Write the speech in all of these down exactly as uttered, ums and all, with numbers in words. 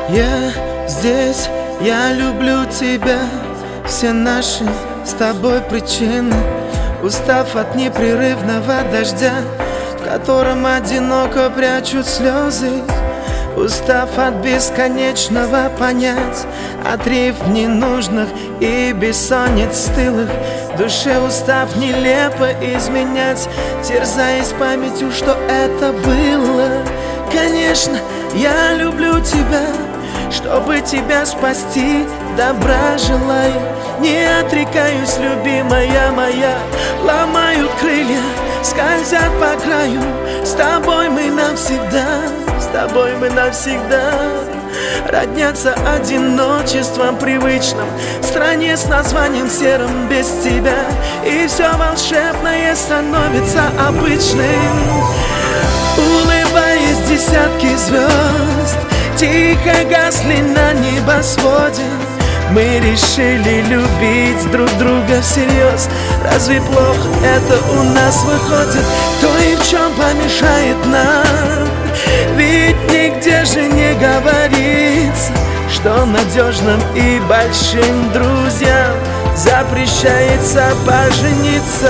Я здесь, я люблю тебя. Все наши с тобой причины, устав от непрерывного дождя, в котором одиноко прячут слезы, устав от бесконечного понять, от рифм ненужных и бессонниц стылых, душе устав нелепо изменять, терзаясь памятью, что это было. Конечно, я люблю тебя, чтобы тебя спасти, добра желаю. Не отрекаюсь, любимая моя. Ломают крылья, скользят по краю. С тобой мы навсегда, с тобой мы навсегда. Роднятся одиночеством привычным, в стране с названием серым без тебя. И все волшебное становится обычным. Улыбаясь, десятки звезд тихо гасли на небосводе. Мы решили любить друг друга всерьез. Разве плохо это у нас выходит? Кто и в чем помешает нам? Ведь нигде же не говорится, что надежным и большим друзьям запрещается пожениться.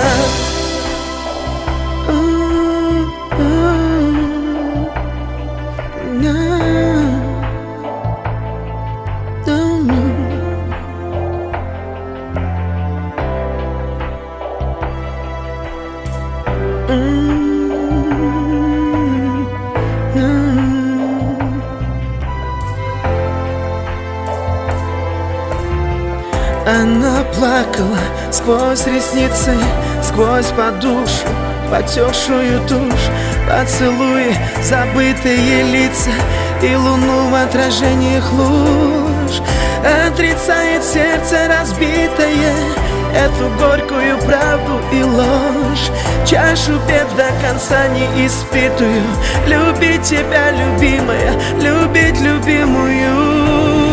Она плакала сквозь ресницы, сквозь подушку, потекшую тушь, поцелуи, забытые лица и луну в отражениях луж. Отрицает сердце разбитое эту горькую правду и ложь. Чашу пеп до конца не испытую. Любить тебя, любимая, любить любимую.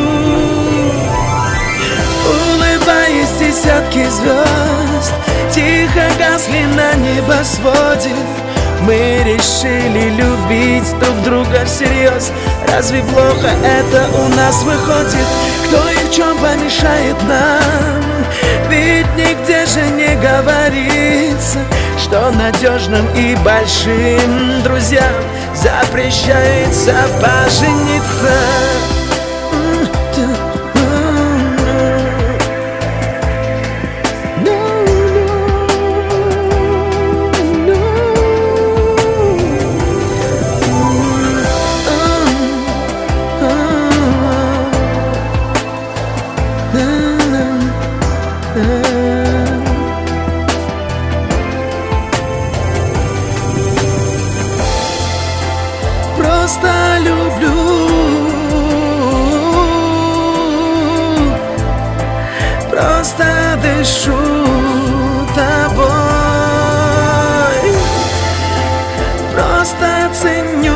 Улыбаясь, десятки звезд тихо гасли на небосводе. Мы решили любить друг друга всерьез. Разве плохо это у нас выходит? Кто и в чем помешает нам? Ведь нигде же не говорится, что надежным и большим друзьям запрещается пожениться. Просто люблю, просто дышу тобой, просто ценю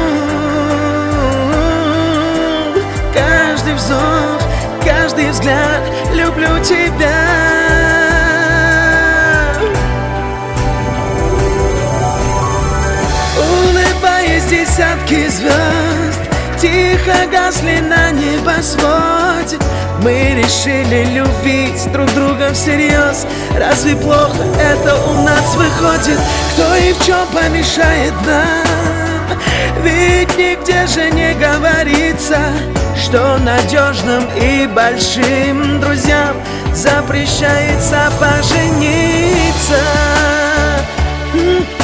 каждый вздох, каждый взгляд. Люблю тебя. Десятки звезд тихо гасли на небосводе. Мы решили любить друг друга всерьез. Разве плохо это у нас выходит? Кто и в чем помешает нам? Ведь нигде же не говорится, что надежным и большим друзьям запрещается пожениться.